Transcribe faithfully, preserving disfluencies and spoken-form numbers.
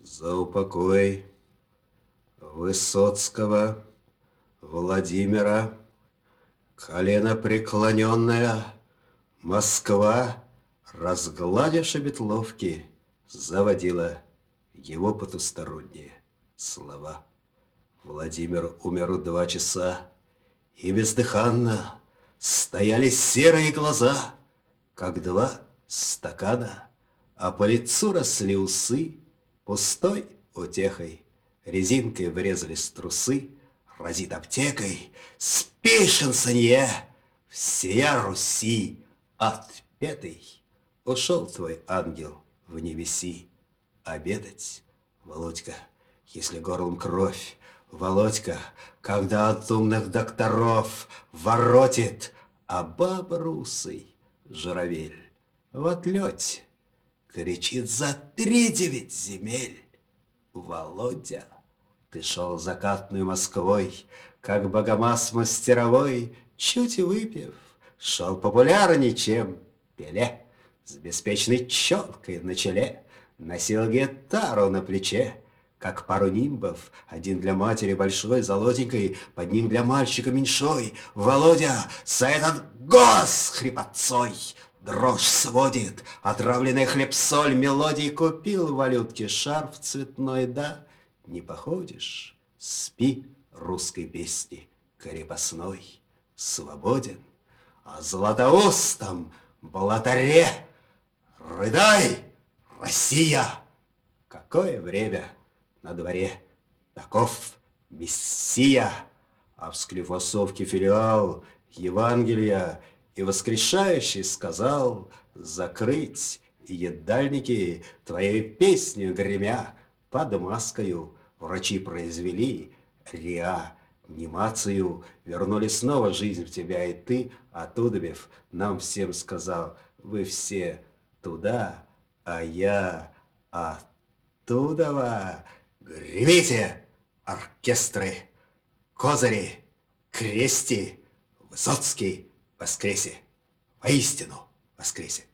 За упокой Высоцкого Владимира, колено преклоненная Москва, разгладя шебетловки, заводила его потусторонние слова. Владимир умер в два часа, и бездыханно стояли серые глаза, как два стакана, а по лицу росли усы, пустой утехой резинкой врезались трусы, разит аптекой, спешен санье, всея Руси отпетый. Ушел твой ангел в небеси обедать, Володька, если горлом кровь, Володька, когда от умных докторов воротит, а баба русый журавель в отлете кричит за тридевять земель. Володя, ты шел закатной Москвой, как богомаз мастеровой, чуть выпив, шел популярней, чем Пеле, с беспечной челкой на челе, носил гитару на плече, как пару нимбов, один для матери большой, золотенькой, под ним для мальчика меньшой. Володя за этот голос хрипотцой дрожь сводит, отравленный хлеб-соль мелодий купил в валютке шарф цветной, да, не походишь, спи русской песни крепостной, свободен, а златоустом блатаре рыдай, Россия! Какое время на дворе, таков Мессия, а в склифосовке филиал Евангелия и воскрешающий сказал закрыть едальники твоей песню гремя под маскою. Врачи произвели реанимацию, вернули снова жизнь в тебя, и ты, отудобев, нам всем сказал: вы все туда, а я оттудова. Гремите, оркестры, козыри, крести, Высоцкий воскресе, воистину воскресе.